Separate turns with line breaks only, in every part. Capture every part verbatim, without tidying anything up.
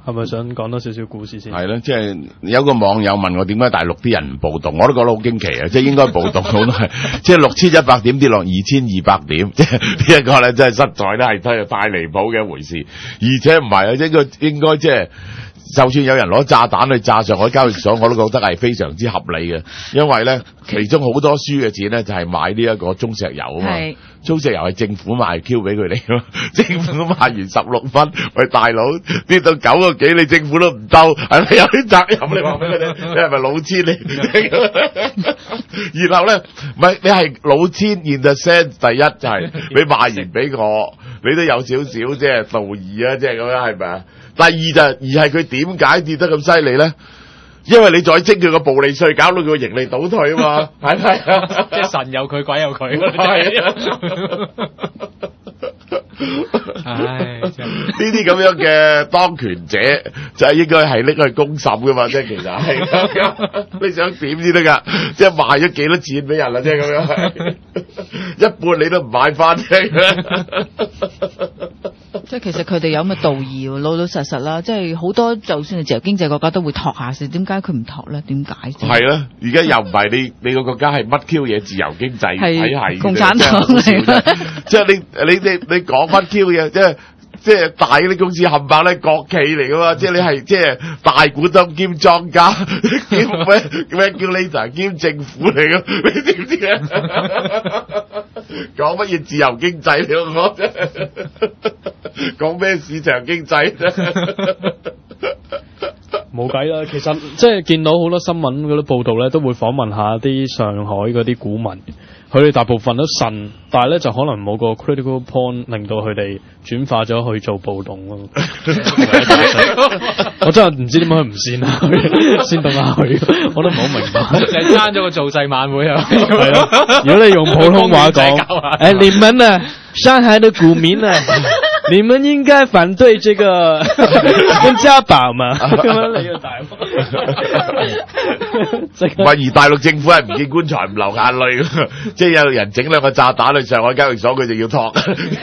係咪想講多少少故事先？
係咯，即係有個網友問我點解大陸啲人唔暴動，我都覺得好驚奇啊！即係應該暴動好多係，即係六千一百點跌落二千二百點，即係呢一個咧真係實在咧係真係太離譜嘅一回事，而且唔係啊，應該應該即係。就算有人攞炸彈去炸上海交易所，我都覺得係非常之合理嘅，因為咧其中好多輸嘅錢咧就係買呢一個中石油啊嘛，中石油係政府賣 Q 俾佢哋咯，政府賣完十六蚊，喂大佬跌到九個幾，你政府都唔兜，係咪有啲責任？你話俾佢哋，你係咪老千你？然後咧，唔係你係老千 in the sense，第一就係你賣完俾我，你都有少少即係道義啊，即係咁樣係咪啊？第二就而係佢點解跌得咁犀利咧？因為你再徵佢個暴利稅，搞到佢個盈利倒退啊嘛，係咪啊？
即係神有佢，鬼有佢。
係啊。
唉，
呢啲咁樣嘅當權者就係應該係拎去公審噶嘛，即係其實係你想點先得噶？即係賣咗幾多錢俾人啦，即係咁樣，一半你都唔買翻啫。
即係其實佢哋有乜道義喎，老老實實啦。即係好多就算係自由經濟國家都會托下先，點解佢唔托咧？點解？
係啦，而家又唔係你你個國家係乜 Q 嘢自由經濟體系，
共產黨嚟。
即係你你你你講乜 Q 嘢？即係即係大嗰啲公司冚唪唥咧國企嚟噶嘛？即係你係即係大股東兼莊家兼咩 regulator 兼政府嚟噶？你知唔知啊？講乜嘢自由經濟你講啫？講咩市場經濟啫？
冇計啦，其實即係見到好多新聞嗰啲報道咧，都會訪問下啲上海嗰啲股民，佢哋大部分都信，但係咧就可能冇個 critical point 令到佢哋轉化咗去做暴動咯。我真係唔知點解佢唔先啊，先動下佢，我都唔好明白。就係爭咗個造勢晚會啊！係咯，如果你用普通話講，誒你們啊，上海的股民啊。你們應該反對這個溫家寶嘛？咁樣你個大鑊，
唔係而大陸政府係唔見棺材唔流眼淚，即係有人整兩個炸彈去上海交易所，佢就要托。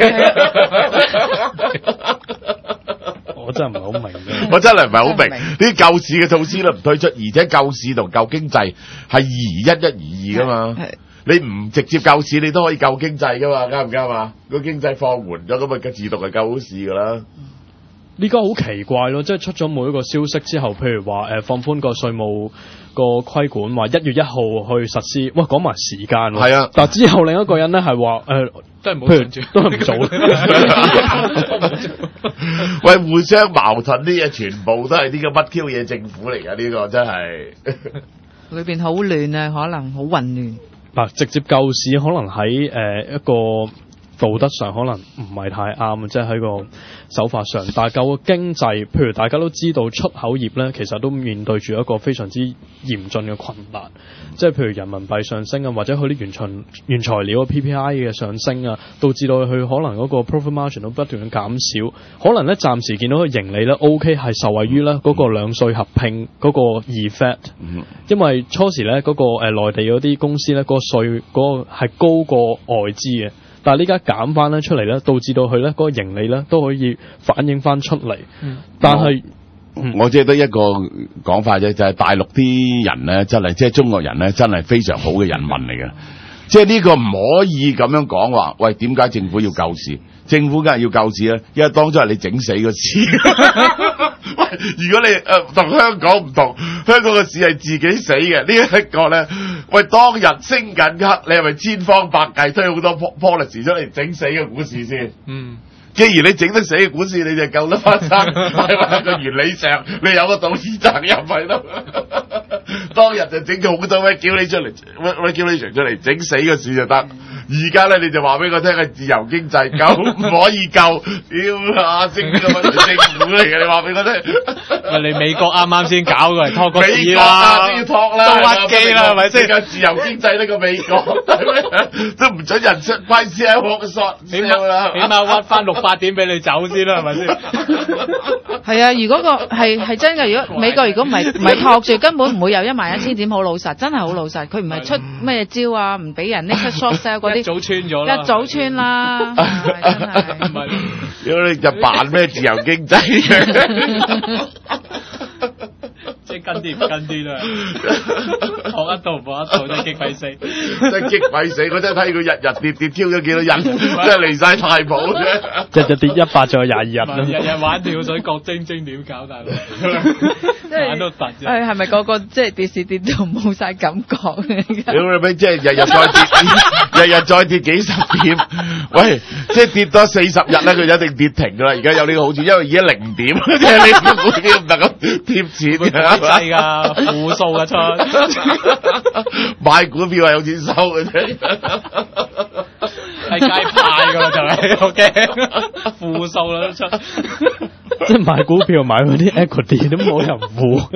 我真係唔係好明嘅，
我真係唔係好明呢啲救市嘅措施都唔推出，而且救市同救經濟係二一一二二噶嘛。你唔直接救市，你都可以救經濟噶嘛，啱唔啱啊？個經濟放緩咗，咁啊自動係救好市噶啦。
呢個好奇怪咯，即係出咗每一個消息之後，譬如話誒、呃、放寬個稅務個規管，話一月一號去實施，哇講埋時間喎。係啊，但之後另一個人咧係話誒，都係唔好做，都係唔做。
喂，互相矛盾啲嘢，全部都係呢個乜 Q 嘢政府嚟㗎？呢、呢個真係
裏邊好亂啊，可能好混亂。
嗱，直接救市可能喺誒、呃、一個道德上可能唔係太啱，即係喺個手法上。但係救個經濟，譬如大家都知道出口業咧，其實都面對住一個非常之嚴峻嘅困難。即係譬如人民幣上升啊，或者佢啲原材原材料嘅 P P I 嘅上升啊，導致到佢可能嗰個 profit margin 都不斷咁減少。可能咧暫時見到個盈利咧 OK 係受惠於咧嗰個兩稅合併嗰個 effect，因為初時咧嗰個誒內地嗰啲公司咧嗰個稅嗰個係高過外資嘅。但係呢家減翻咧出嚟咧，導致到佢咧嗰個盈利咧都可以反映翻出嚟。嗯、但係、嗯、
我只係得一個講法啫，就係、是、大陸啲人咧真係，即係中國人咧真係非常好嘅人民嚟嘅。即係呢個唔可以咁樣講話，喂，點解政府要救市？政府梗係要救市啦，因為當初係你整死個市。喂，如果你誒同、呃、香港唔同，香港個市係自己死嘅，呢一個咧，喂，當日升緊刻，你係咪千方百計推好多 policy 出嚟整死個股市先？嗯。既然你整得死嘅股市，你就救得翻生，係咪？個原理上，你有個道義責任喺度。當日就整咗好多咩叫你出嚟，咩叫你出嚟整死個市就得。而家咧你就話俾我聽係自由經濟，救唔可以救。屌啊！政府係政府嚟嘅，你話俾我聽。
喂，你美國啱啱先搞過嚟拖個市
啦，都要托啦，
都屈機啦，係咪先？
而家自由經濟呢個美國，都唔准人出批 sell 我 short sell 啦，
起碼屈翻六八點俾你走先啦，係咪先？
係啊，如果個係係真嘅，如果美國如果唔係唔係托住，根本唔會有一萬一千點好老實，真係好老實。佢唔係出咩招啊，唔俾人拎出 short sell 嗰啲
一早穿咗啦，
一早穿啦，係真係。
唔係，
如果你就扮咩自由經濟嘅，
即係跟啲唔跟啲啦，學一度唔學一度，真係激鬼死。
真係激鬼死！我真係睇佢日日跌跌挑咗幾多人，真係離晒太譜啫。
日日跌一百仲有廿二日啦。
日日玩跳水郭晶晶點搞大佬？玩到突啫。
誒係咪個個即係跌市跌到冇晒感覺嘅？
屌你咪即係日日再跌，日日再跌幾十點，喂，即係跌多四十日咧，佢一定跌停噶啦。而家有呢個好處，因為而家零點，即係你個股票唔能夠貼錢嘅，
係㗎，負數嘅出，
買股票係有錢收嘅啫。
係街派㗎啦，就係，我驚負數啦都出。
即係買股票買嗰啲 equity 都冇人負，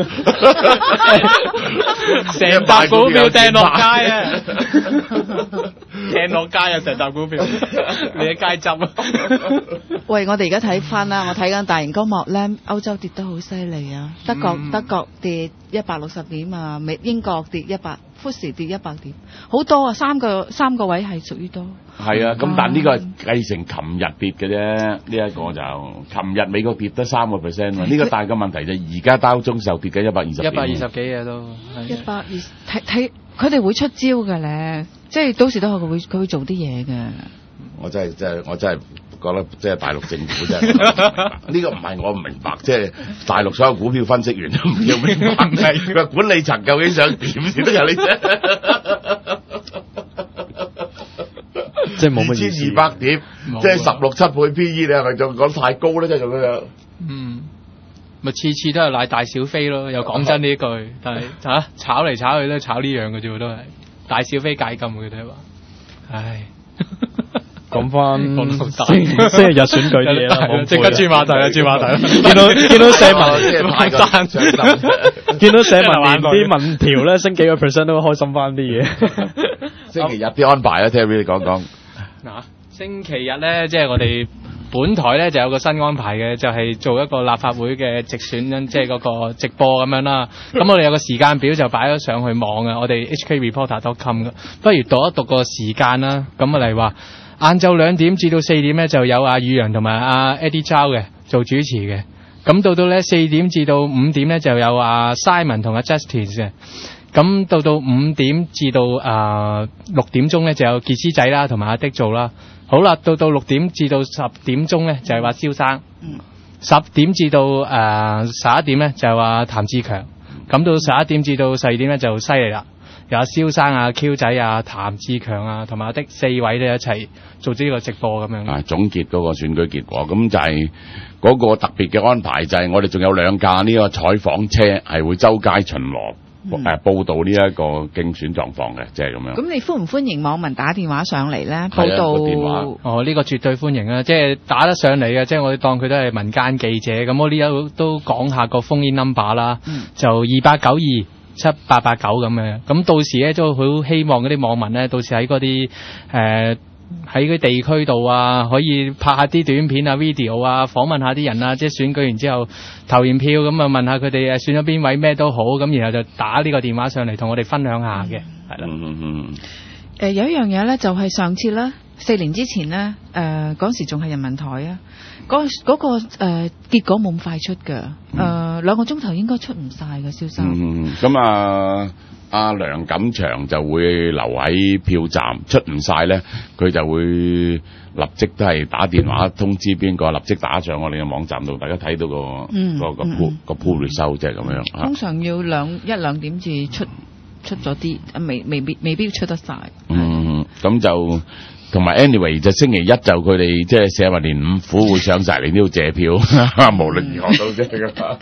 成沓股票掟落街啊！掟落街啊！成沓股票，你喺街執啊！
喂，我哋而家睇翻啦，我睇緊大型光幕咧，歐洲跌得好犀利啊！德國、
嗯、德
國跌一百六十點啊，美英國跌一百，富時跌一百點，好多啊！三個三個位係屬於多。
係啊，咁但呢個係繼承琴日跌嘅啫，呢、這、一個就琴日美國跌得三個 percent 喎。呢個大嘅問題就而家道中就跌緊一百二十點。
一百二十幾嘅都。
一百二睇睇，佢哋會出招嘅咧，即係到時都佢會佢會做啲嘢嘅。
我真係真係我真係覺得即係大陸政府真係呢個唔係我唔明白，即係大陸所有股票分析員都唔要明白，佢話管理層究竟想點先得㗎？你啫。
即係冇乜意思。
二千二百點，即係十六七倍 P E， 你係咪仲講太高咧？即係咁樣。
嗯，咪次次都係賴大小飛咯。又講真呢句，但係嚇、啊、炒嚟炒去都係炒呢樣嘅啫，都係大小飛解禁嘅，佢哋話。唉，
講翻星星期日選舉啲嘢啦，
即刻轉話題啦，轉話題啦。
見到見到社民
即係太過上心，
見到社民連啲民調咧升幾個 percent 都開心翻啲嘢。
星期日啲安排啊 ，Terry 你講講。
嗱，星期日咧，即係我哋本台咧就有個新安排嘅，就係做一個立法會嘅直選，即係嗰個直播咁樣啦。咁我哋有個時間表就擺咗上去網嘅，我哋 h k reporter dot com 嘅。不如讀一讀個時間啦。咁啊，例如話晏晝兩點至到四點咧，就有阿宇陽同埋阿 Eddie Chow 嘅做主持嘅。咁到到咧四點至到五點咧，就有阿 Simon 同阿 Justin 嘅。咁到到五點至到啊六點鐘咧，就有傑斯仔啦，同埋阿迪做啦。好啦，到到六點至到十點鐘咧，就係話蕭生。嗯。十點至到誒十一點咧，就係話譚志強。咁到十一點至到十二點咧，就犀利啦。有阿蕭生啊、Q 仔啊、譚志強啊，同埋阿迪四位咧一齊做呢個直播咁樣。
啊，總結嗰個選舉結果，咁就係嗰個特別嘅安排，就係我哋仲有兩架呢個採訪車係會周街巡邏。誒、嗯呃、報道呢一個競選狀況嘅，即係咁樣。咁
你歡唔歡迎網民打電話上嚟咧？報道
電話
哦，呢、這個絕對歡迎啊！即係打得上嚟嘅，即係我哋當佢都係民間記者。咁我呢度都講下個 phone in number 啦，嗯、就二八九二七八八九咁樣。咁到時咧都好希望嗰啲網民咧，到時喺嗰啲誒喺嗰啲地區度啊，可以拍下啲短片啊、video 啊，訪問下啲人啊，即係選舉完之後投完票咁啊，問下佢哋誒選咗邊位咩都好，咁然後就打呢個電話上嚟同我哋分享下嘅，係啦。
嗯嗯嗯。
誒有一樣嘢咧，就係上次咧，四年之前咧，誒嗰時仲係人民台啊，嗰嗰個誒結果冇咁快出㗎，誒兩個鐘頭應該出唔晒嘅消息。
嗯，咁啊。阿梁錦祥就會留喺票站，出唔晒咧，佢就會立即都係打電話通知邊個，立即打上我哋嘅網站度，大家睇到個、嗯、個個 pool 個 pool result 即係咁樣。
通常要兩一兩點至出出咗啲，未未必未必出得晒。
嗯，咁就同埋 anyway 就星期一就佢哋即係社民連五虎會上晒嚟呢度借票，無論如何都即係㗎。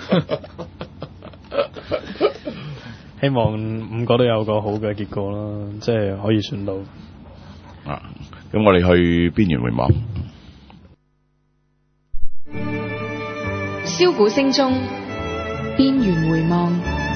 希望五個都有個好嘅結果啦，即係可以選到。
啊，咁我哋去邊緣回望。
簫鼓聲中，邊緣回望。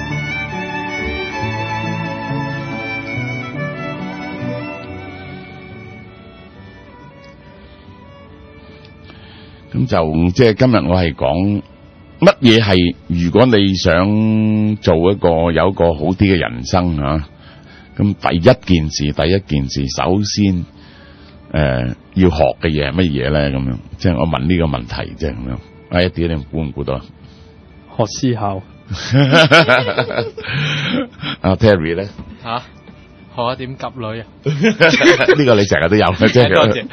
咁就即係今日我係講。乜嘢係？如果你想做一個有一個好啲嘅人生嚇， 咁第一件事，第一件事，首先誒、呃、要學嘅嘢係乜嘢咧？咁樣，即係我問呢個問題啫，咁樣。啊，一啲你估唔估到？
學思考。
阿 Terry 咧
嚇，學一點夾女啊！
呢個你成日都有嘅，即係。
多謝。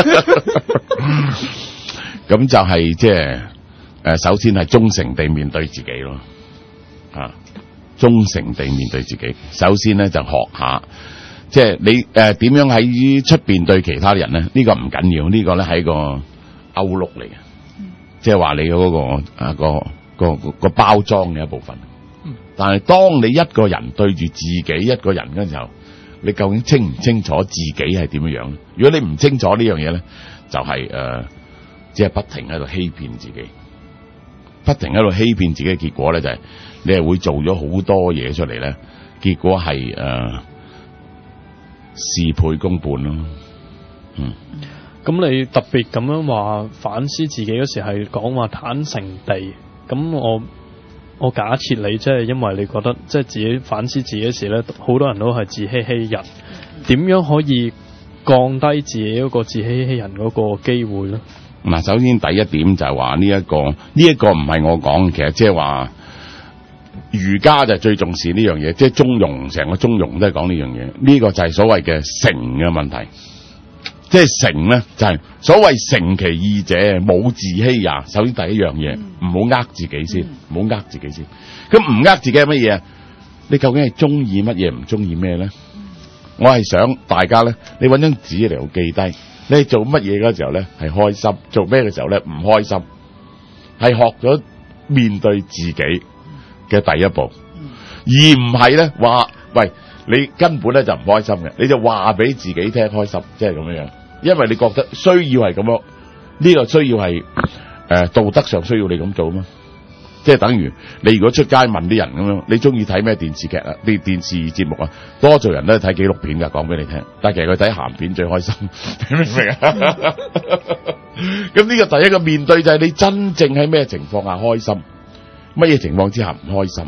咁就係即係誒，首先係忠誠地面對自己咯，啊，忠誠地面對自己。首先咧就學下，即係你誒點樣喺出邊對其他人咧？呢個唔緊要，呢個咧係個歐陸嚟嘅，即係話你嗰個啊個個個包裝嘅一部分。但係當你一個人對住自己一個人嘅時候，你究竟清唔清楚自己係點樣樣？如果你唔清楚呢樣嘢咧，就係誒。即係不停喺度欺騙自己，不停喺度欺騙自己嘅結果咧，就係你係會做咗好多嘢出嚟咧，結果係誒、呃、事倍功半咯。嗯，
咁你特別咁樣話反思自己嗰時係講話坦誠地，咁我我假設你即係因為你覺得即係自己反思自己嗰時咧，好多人都係自欺欺人，點樣可以降低自己嗰個自欺欺人嗰個機會咧？
嗱，首先第一點就係話呢一個呢一個唔係我講，其實即係話儒家就最重視呢樣嘢，即係中庸，成個中庸都係講呢樣嘢。呢個就係所謂嘅誠嘅問題，即係誠咧就係所謂誠其意者，冇自欺也。首先第一樣嘢，唔好呃自己先，唔好呃自己先。咁唔呃自己係乜嘢啊？你究竟係中意乜嘢，唔中意咩咧？我係想大家咧，你搵張紙嚟度記低。你做乜嘢嗰時候咧係開心，做咩嘅時候咧唔開心，係學咗面對自己嘅第一步，而唔係咧話喂，你根本咧就唔開心嘅，你就話俾自己聽開心，即係咁樣樣，因為你覺得需要係咁樣，呢個需要係誒道德上需要你咁做嘛。即係等於你如果出街問啲人咁樣，你中意睇咩電視劇啊？啲電視節目啊，多數人都係睇紀錄片㗎，講俾你聽。但係其實佢睇鹹片最開心，你明唔明啊？咁呢個第一個面對就係你真正喺咩情況下開心，乜嘢情況之下唔開心，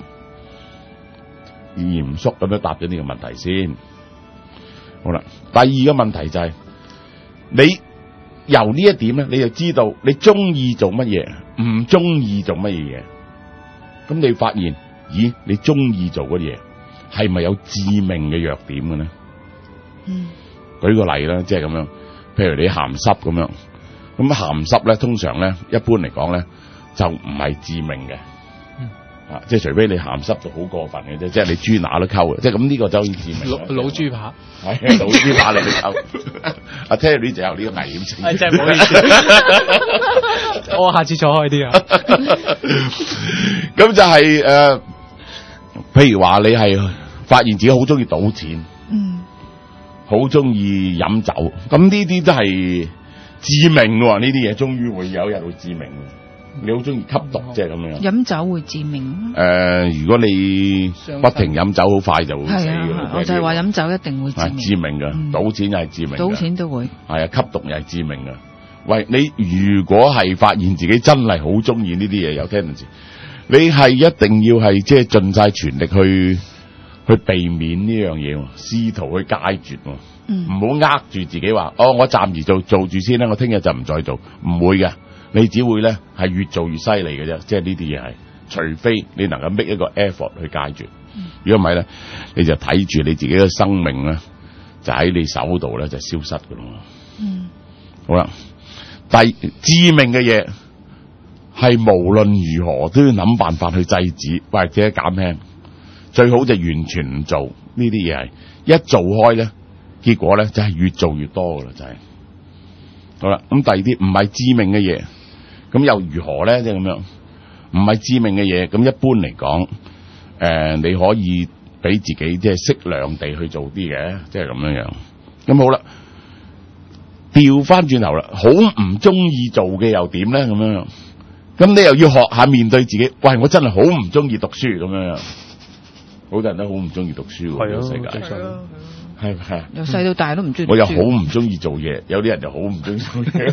嚴肅咁樣答咗呢個問題先。好啦，第二個問題就係、是、你由呢一點咧，你就知道你中意做乜嘢，唔中意做乜嘢嘢。咁你發現，咦？你中意做嗰啲嘢係咪有致命嘅弱點嘅咧？嗯，舉個例啦，即係咁樣，譬如你鹹濕咁樣，咁鹹濕咧，通常咧，一般嚟講咧，就唔係致命嘅，嗯、啊，即係除非你鹹濕到好過分嘅啫，即係你豬乸都溝嘅，即係咁呢個就好似致命。
老老豬扒，
係老豬扒你都溝，阿 Terry 就有呢個危險性。
係真係唔好意思，我下次坐開啲啊。
咁就係、是、誒、呃，譬如話你係發現自己好中意賭錢，嗯，好中意飲酒，咁呢啲都係致命喎。呢啲嘢終於會有一日會致命。你好中意吸毒，即係咁樣。
飲酒會致命。
誒、呃，如果你不停飲酒，好快就會死嘅。
啊、我就係話飲酒一定會致命。
致命嘅，嗯、賭錢又係致命。
賭錢都會。
係啊，吸毒又係致命嘅。喂，你如果係發現自己真係好中意呢啲嘢，有 tendency，你係一定要係即係盡晒全力去去避免呢樣嘢，試圖去戒絕，唔好呃住自己話，哦，我暫時做做住先啦，我聽日就唔再做，唔會嘅，你只會咧係越做越犀利嘅啫，即係呢啲嘢係，除非你能夠 make 一個 effort 去戒絕，如果唔係咧，你就睇住你自己嘅生命咧，就喺你手度咧就消失㗎咯。嗯，好啦。第致命嘅嘢係無論如何都要諗辦法去制止或者減輕，最好就完全唔做呢啲嘢。係一做開咧，結果咧就係越做越多噶啦，就係、是、好啦。咁第二啲唔係致命嘅嘢，咁又如何咧？即係咁樣，唔係致命嘅嘢，咁一般嚟講，誒、呃，你可以俾自己即係適量地去做啲嘅，即係咁樣樣。咁好啦。調翻轉頭啦，好唔中意做嘅又點咧？咁樣，咁你又要學下面對自己。喂，我真係好唔中意讀書咁樣，好多人都好唔中意讀書喎。係啊，世界係係啊，
由細到大都唔中意。
我又好唔中意做嘢，有啲人就好唔中意做嘢。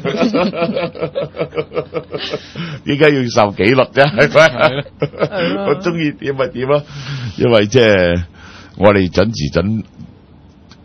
點解要受紀律啫？係咪？我中意點咪點咯，因為即係我哋準時準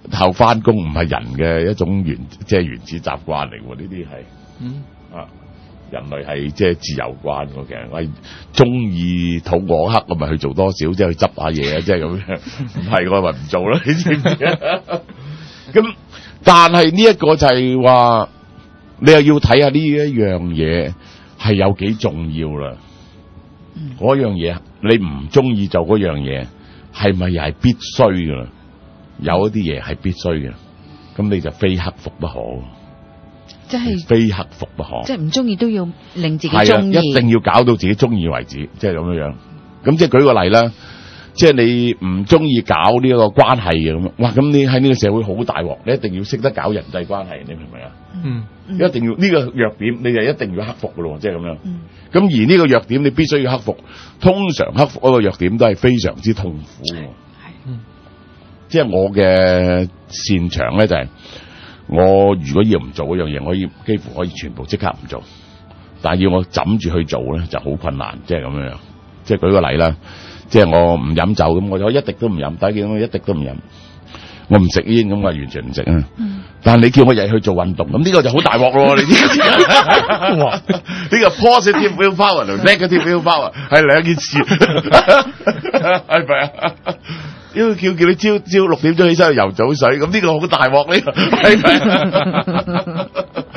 後翻工唔係人嘅一種原即係原始習慣嚟喎，呢啲係
嗯
啊。人類係即係自由慣嘅，其實我係中意肚餓黑，我咪去做多少，即係去執下嘢啊，即係咁樣。唔係我咪唔做啦，你知唔知啊？咁但係呢一個就係話，你又要睇下呢一樣嘢係有幾重要啦。嗰樣嘢你唔中意做嗰樣嘢，係咪又係必須㗎啦？有一啲嘢係必須嘅，咁你就非克服不可。
即係
非克服不可，
即係唔中意都要令自己
係啊，
中意，
一定要搞到自己中意為止，即係咁樣樣。咁即係舉個例啦，即係你唔中意搞呢一個關係嘅咁，哇！咁你喺呢個社會好大鑊，你一定要識得搞人際關係，你明唔明啊？
嗯，
一定要呢個弱點，你就一定要克服噶咯，即係咁樣。咁、
嗯、
而呢個弱點你必須要克服，通常克服嗰個弱點都係非常之痛苦嘅。
嗯，
即係我嘅擅長咧就係、是。我如果要唔做嗰樣嘢，我可以幾乎可以全部即刻唔做，但係要我枕住去做咧就好困難，即係咁樣樣。即係舉個例啦，即係我唔飲酒咁，我就一滴都唔飲。大家見到我一滴都唔飲，我唔食煙咁，我完全唔食啊。嗯、但係你叫我日日去做運動，咁呢個就好大鑊咯。你知哇？呢個 positive willpower 同 negative willpower 係兩件事，係咪啊？因為叫叫你朝朝六點鐘起身去游早水，咁呢個好大鑊呢個，係咪？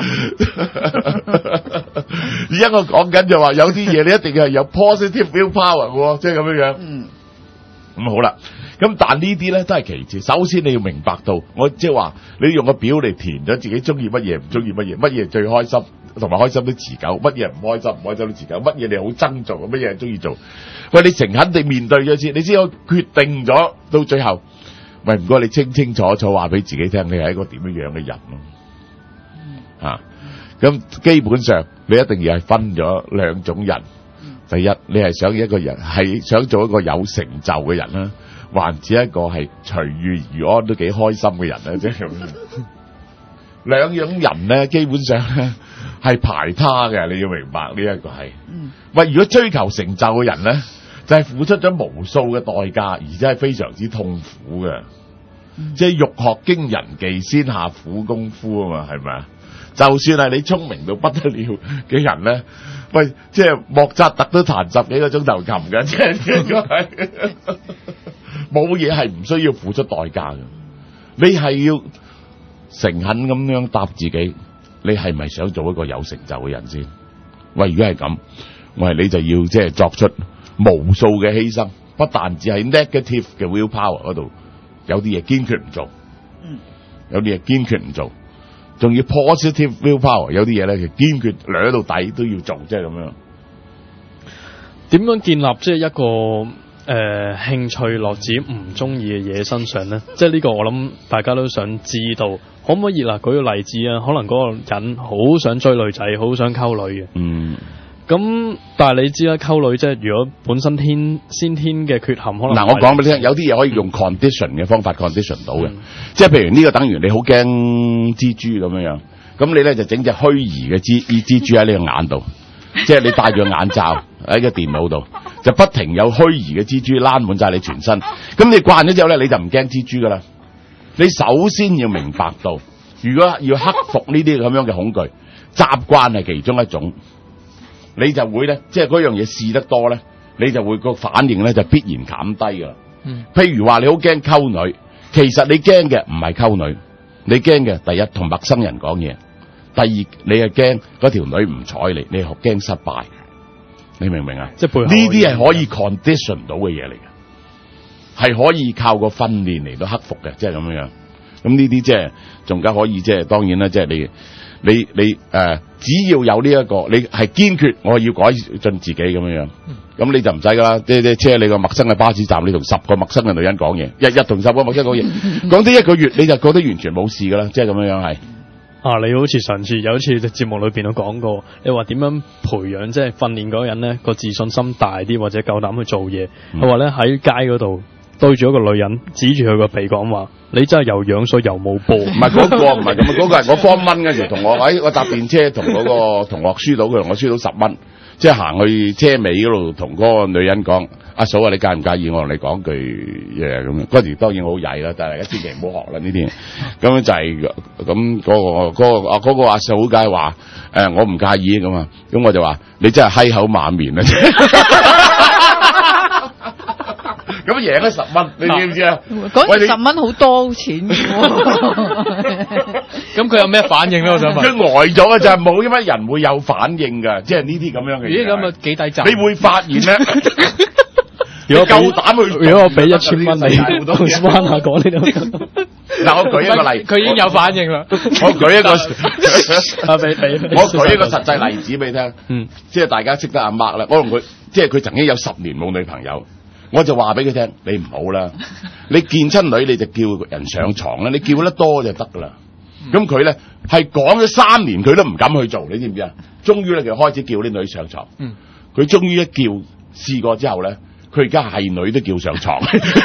而家我講緊就話有啲嘢你一定係有 positive willpower 喎，即係咁樣樣。嗯，咁好啦，咁但呢啲咧都係其次。首先你要明白到，我即係話你用個表嚟填咗自己中意乜嘢，唔中意乜嘢，乜嘢最開心，同埋開心都持久，乜嘢唔開心，唔開心都持久，乜嘢你好憎做，乜嘢係中意做。喂，你誠懇地面對咗先，你先可決定咗到最後。喂，唔該你清清楚楚話俾自己聽，你係一個點樣樣嘅人咯。嗯、啊，咁基本上你一定要係分咗兩種人。第一，你係想一個人係想做一個有成就嘅人啦，還是一個係隨遇而安都幾開心嘅人咧？即係咁樣。兩種人咧，基本上咧係排他嘅，你要明白呢一個係。嗯。喂，如果追求成就嘅人咧，就係、是、付出咗無數嘅代價，而且係非常之痛苦嘅。嗯、即係欲學經人技，先下苦功夫啊嘛，係咪啊？就算係你聰明到不得了嘅人咧，喂，即係莫扎特都彈十幾個鐘頭琴嘅，即係應該係冇嘢係唔需要付出代價嘅。你係要誠懇咁樣答自己，你係咪想做一個有成就嘅人先？喂，如果係咁，喂，你就要即係作出無數嘅犧牲，不但只係 negative 嘅 willpower 嗰度，有啲嘢堅決唔做，嗯，有啲嘢堅決唔做，仲要 positive willpower， 有啲嘢咧就堅決掠到底都要做，即係咁樣。
點樣建立即係一個誒、呃、興趣落自己唔中意嘅嘢身上咧？即係呢個我諗大家都想知道，可唔可以嗱舉個例子啊？可能嗰個人好想追女仔，好想溝女嘅，嗯。咁但係你知啦，溝女即係如果本身天先天嘅缺陷，可能嗱我講俾你聽，有啲嘢可以用 condition 嘅方法 condition 到嘅，嗯、即係譬如呢個等於你好驚蜘蛛咁樣樣，咁你咧就整隻虛擬嘅蜘蜘蛛喺你個眼度，即係你戴住個眼罩喺個電腦度，就不停有虛擬嘅蜘蛛躝滿晒你全身，咁你慣咗之後咧，你就唔驚蜘蛛噶啦。你首先要明白到，如果要克服呢啲咁樣嘅恐懼，習慣係其中一種。你就會咧，即係嗰樣嘢試得多咧，你就會個反應咧就必然減低噶啦。嗯，譬如話你好驚溝女，其實你驚嘅唔係溝女，你驚嘅第一同陌生人講嘢，第二你係驚嗰條女唔睬你，你係驚失敗。你明唔明啊？即係呢啲係可以 condition 到嘅嘢嚟嘅，係可以靠個訓練嚟到克服嘅，即係咁樣樣。咁呢啲即係仲加可以即係當然啦，即係你。你你誒、呃，只要有呢、這、一個，你係堅決我要改進自己咁樣樣，咁、嗯、你就唔使噶啦。即係即係車你個陌生嘅巴士站，你同十個陌生嘅女人講嘢，日日同十個陌生講嘢，講啲一個月你就覺得完全冇事噶啦，即係咁樣樣係。啊，你好似上次有一次節目裏邊都講過，你話點樣培養即係訓練嗰個人咧個自信心大啲，或者夠膽去做嘢。佢話咧喺街嗰度對住一個女人，指住佢個鼻講話。你真係又樣衰又冇波，唔係嗰個唔係咁啊！嗰、嗰個係我方蚊嗰時同我喺我搭電車同嗰個同學輸到，佢同我輸到十蚊，
即係行去車尾嗰度同嗰個女人講：阿嫂啊，你介唔介意我同你講句嘢咁樣？嗰時當然好曳啦，但係大家千祈唔好學啦呢啲。咁樣就係咁嗰個嗰個啊嗰個阿嫂梗係話誒我唔介意咁啊，咁我就話你真係閪口馬面啊！咁贏咗十蚊，你知唔知啊？
嗰時十蚊好多錢嘅喎。
咁佢有咩反應咧？我想問。
佢呆咗啊！就係冇乜人會有反應㗎，即係呢啲咁樣嘅嘢。
咦？咁啊幾抵賺？
你會發現咧，
如果
夠膽去，
如果我俾一千蚊你，同彎下講呢度。
嗱，我舉一個例，
佢已經有反應啦。
我舉一個，
啊俾俾，
我舉一個實際例子俾你聽。
嗯，
即係大家識得阿 Mark 啦，我同佢，即係佢曾經有十年冇女朋友。我就話俾佢聽，你唔好啦，你見親女你就叫人上床啦，你叫得多就得噶啦。咁佢咧係講咗三年，佢都唔敢去做，你知唔知啊？終於咧佢開始叫啲女上床。嗯，佢終於一叫試過之後咧，佢而家係女都叫上床。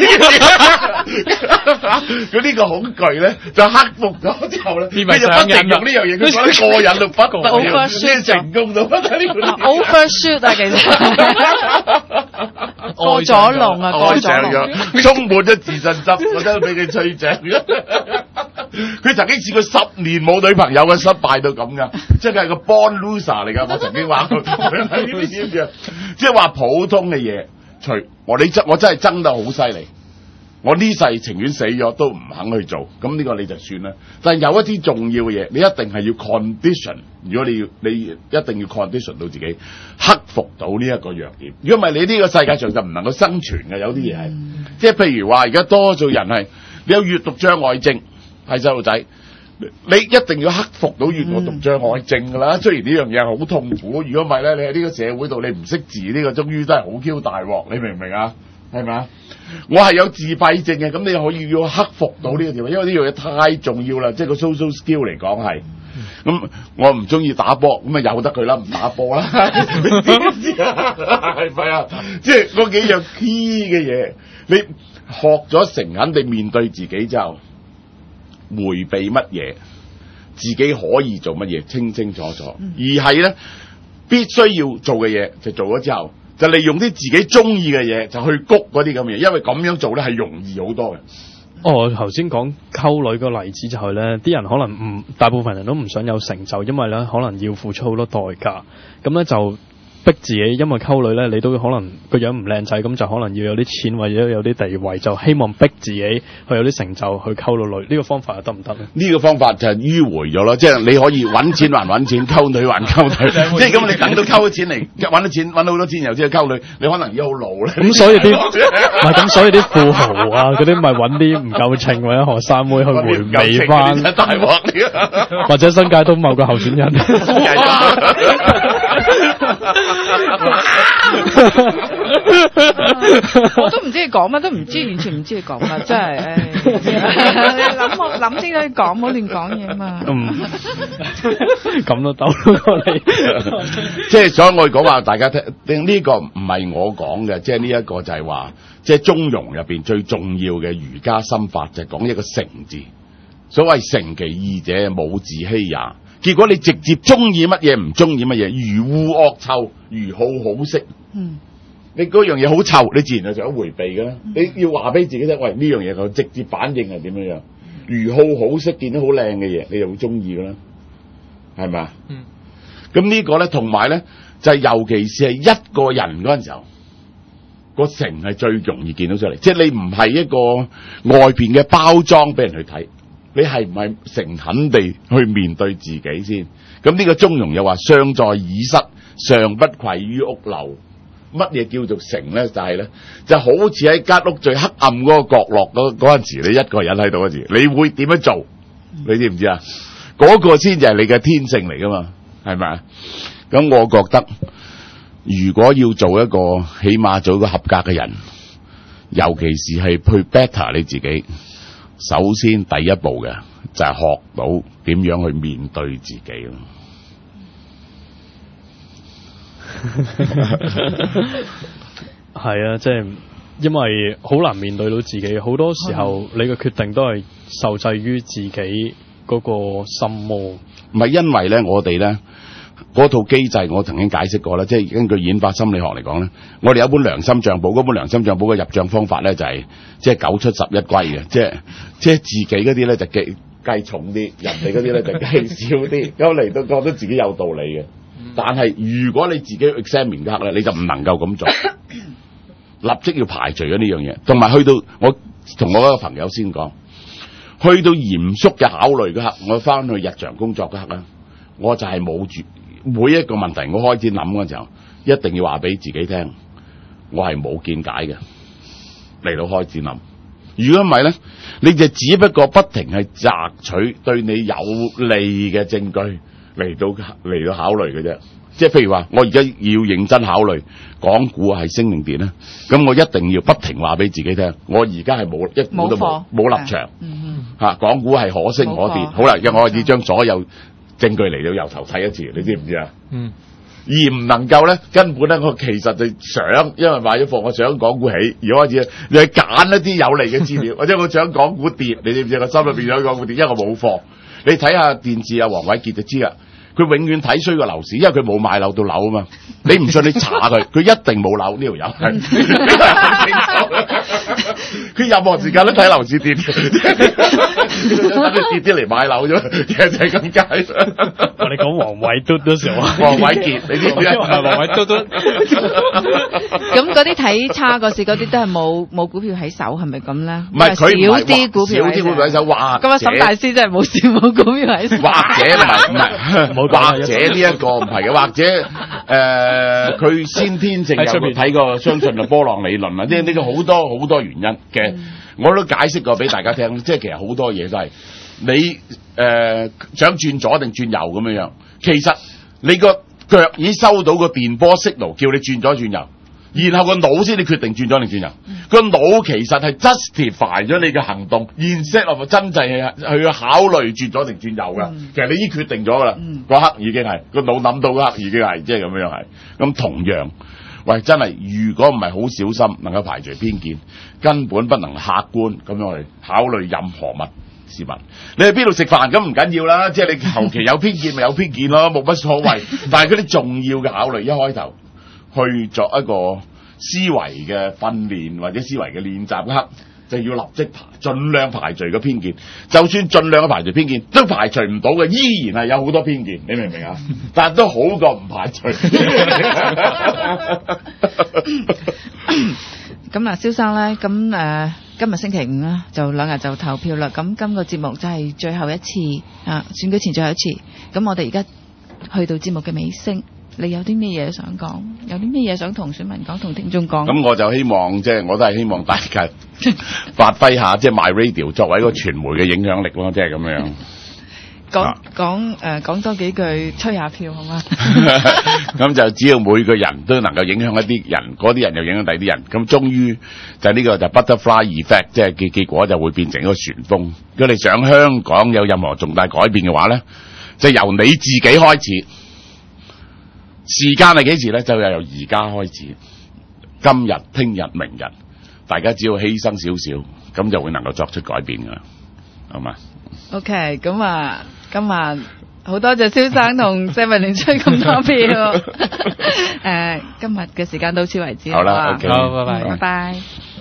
佢呢個恐懼咧就克服咗之後咧，佢就不停用呢樣嘢，佢覺得過癮到不得了，先成功到不得了。
Overshoot 啊，其實。過咗龍啊，過咗龍，
充滿咗自信心，我真係俾佢吹正。佢曾經試過十年冇女朋友嘅，失敗到咁噶，即係個 born loser 嚟噶。我曾經話佢，即係話普通嘅嘢，除我你真我真係爭得好犀利。我呢世情願死咗都唔肯去做，咁呢個你就算啦。但係有一啲重要嘅嘢，你一定係要 condition。如果你要你一定要 condition 到自己克服到呢一個弱點。如果唔係，你呢個世界上就唔能夠生存嘅。有啲嘢係，即係譬如話，而家多數人係你有閱讀障礙症，係細路仔，你一定要克服到閱讀障礙症㗎啦。雖然呢樣嘢好痛苦，如果唔係咧，你喺呢個社會度你唔識字，呢個終於真係好 Q 大鑊。你明唔明啊？係咪啊？我係有自閉症嘅，咁你可以要克服到呢個條，因為呢樣嘢太重要啦，即係個 social skill 嚟講係。咁我唔中意打波，咁啊由得佢啦，唔打波啦。係咪啊？即係嗰幾樣 key 嘅嘢，你學咗誠懇地面對自己之後，迴避乜嘢，自己可以做乜嘢，清清楚楚，而係咧必須要做嘅嘢就做咗之後。就利用啲自己中意嘅嘢，就去谷嗰啲咁嘅嘢，因為咁樣做咧係容易好多嘅。
哦，我頭先講溝女個例子就係咧，啲人可能唔大部分人都唔想有成就，因為咧可能要付出好多代價，咁咧就逼自己，因為溝女咧你都可能個樣唔靚仔，咁就可能要有啲錢或者有啲地位，就希望逼自己去有啲成就去溝到女。呢、這個方法又得唔得咧？呢
個方法就係迂迴咗咯，即係你可以揾錢還揾錢，溝女還溝女，即係咁你等到溝咗錢嚟揾到錢揾到好多錢，又先去溝女，你可能已經好老咧。
咁所以啲唔係咁，所以啲富豪啊嗰啲咪揾啲唔夠稱或者學生妹去回味翻，
大鑊
或者新界東某個候選人。
我都唔知佢講乜，都唔知，完全唔知佢講乜，真係。唉，你諗我諗清楚講，唔好亂講嘢嘛。
嗯，咁都兜過嚟。
即係所以我講話大家聽，呢個唔係我講嘅，即係呢一個就係話，即係中庸入邊最重要嘅儒家心法就係講一個誠字。所謂誠其意者，冇自欺也。結果你直接中意乜嘢唔中意乜嘢，如惡惡臭，如好好色。嗯，你嗰樣嘢好臭，你自然就想迴避㗎啦。嗯、你要話俾自己聽，喂，呢樣嘢個直接反應係點樣樣？如好好色，見到好靚嘅嘢，你就會中意㗎啦，係咪啊？嗯。咁呢個咧，同埋咧，就係、是、尤其是係一個人嗰陣時候，個誠係最容易見到出嚟。即係你唔係一個外邊嘅包裝俾人去睇。你係唔係誠懇地去面對自己先？咁呢個中庸又話：尚在耳室，尚不愧於屋樓。乜嘢叫做誠咧？就係、是、咧，就好似喺間屋最黑暗嗰個角落嗰嗰陣時，你一個人喺度嗰時，你會點樣做？你知唔知啊？嗰、那個先就係你嘅天性嚟噶嘛？係咪啊？咁我覺得，如果要做一個起碼做一個合格嘅人，尤其是係去 better 你自己。首先第一步嘅就係、是、學到點樣去面對自己咯。
係啊，即係因為好難面對到自己，好多時候你嘅決定都係受制於自己嗰個心魔。
唔係因為咧，我哋咧嗰套機制我曾經解釋過啦，即係根據演化心理學嚟講咧，我哋有一本良心帳簿，嗰本良心帳簿嘅入帳方法咧就係即係九出十一歸嘅，即係即係自己嗰啲咧就計計重啲，人哋嗰啲咧就計少啲，咁嚟到覺得自己有道理嘅。但係如果你自己 examine 嘅刻咧，你就唔能夠咁做，立即要排除咗呢樣嘢。同埋去到我同我一個朋友先講，去到嚴肅嘅考慮嘅刻，我翻去日常工作嘅刻咧，我就係冇住。每一個問題我開始諗嘅時候，一定要話俾自己聽，我係冇見解嘅嚟到開始諗。如果唔係咧，你就只不過不停係摘取對你有利嘅證據嚟到嚟到考慮嘅啫。即係譬如話，我而家要認真考慮港股係升定跌咧，咁我一定要不停話俾自己聽，我而家係冇一股都冇冇立場嚇，港股係可升可跌。好啦，因為我開始將所有證據嚟到由頭睇一次，你知唔知啊？嗯，而唔能夠咧，根本咧，我其實就想，因為買咗貨，我想港股起，而開始你去揀一啲有利嘅資料，或者我想港股跌，你知唔知？我心裏邊想港股跌，因為我冇貨。你睇下電視啊，黃偉傑就知啦。佢永遠睇衰個樓市，因為佢冇買樓到樓啊嘛。你唔信你查佢，佢一定冇樓呢條友係。佢任何時間都睇樓市跌，等佢跌啲嚟買樓啫，其實就係咁解。
我哋講黃偉嘟都時候，
黃偉傑，你知唔知啊？
黃偉嘟嘟。
咁嗰啲睇差個市嗰啲都係冇冇股票喺手，係咪咁咧？
唔係佢
少啲股票，
少啲股票喺手。哇！
咁啊，沈大師真係冇少冇股票喺手。
或者唔係唔係。或者呢一個唔係嘅，或者誒佢、呃、先天性有睇過相信嘅波浪理論啊，即係呢個好多好多原因嘅，我都解釋過俾大家聽。即係其實好多嘢都係你誒、呃、想轉左定轉右咁樣樣，其實你個腳已經收到個電波 signal，叫你轉左轉右。然後個腦先你決定轉左定轉右，個腦其實係 justify 咗你嘅行動，現 set of 真正係去考慮轉左定轉右噶。嗯、其實你已經決定咗噶啦，嗰、嗯、刻已經係個腦諗到嗰刻已經係，即係咁樣係。咁同樣，喂，真係如果唔係好小心，能夠排除偏見，根本不能客觀咁樣去考慮任何物事物。你喺邊度食飯咁唔緊要啦，即係你求其有偏見咪有偏見咯，冇乜所謂。但係嗰啲重要嘅考慮，一開頭。去作一個思維嘅訓練或者思維嘅練習刻，就要立即排，盡量排除個偏見。就算盡量嘅排除偏見，都排除唔到嘅，依然係有好多偏見。你明唔明啊？但係都好過唔排除。
咁啊，蕭生咧，咁誒、呃，今日星期五啦，就兩日就投票啦。咁今個節目就係最後一次啊，選舉前最後一次。咁我哋而家去到節目嘅尾聲。你有啲咩嘢想講？有啲咩嘢想同選民講、同聽眾講？咁
我就希望即係、就是、我都係希望大家發揮下即係、就是、My Radio 作為一個傳媒嘅影響力咯，即係咁樣。講
講誒講多幾句吹下票好嗎？
咁就只要每個人都能夠影響一啲人，嗰啲人又影響第啲人，咁終於就呢個就 butterfly effect， 即係結結果就會變成一個旋風。如果你想香港有任何重大改變嘅話咧，就由你自己開始。時間係幾時咧？就由而家開始，今日、聽日、明日，大家只要犧牲少少，咁就會能夠作出改變噶啦，好嘛
？OK， 咁啊，今日好多謝蕭生同謝文麟吹咁多票，誒、呃，今日嘅時間到此為止，
好啦，OK，
好，拜拜，
拜拜。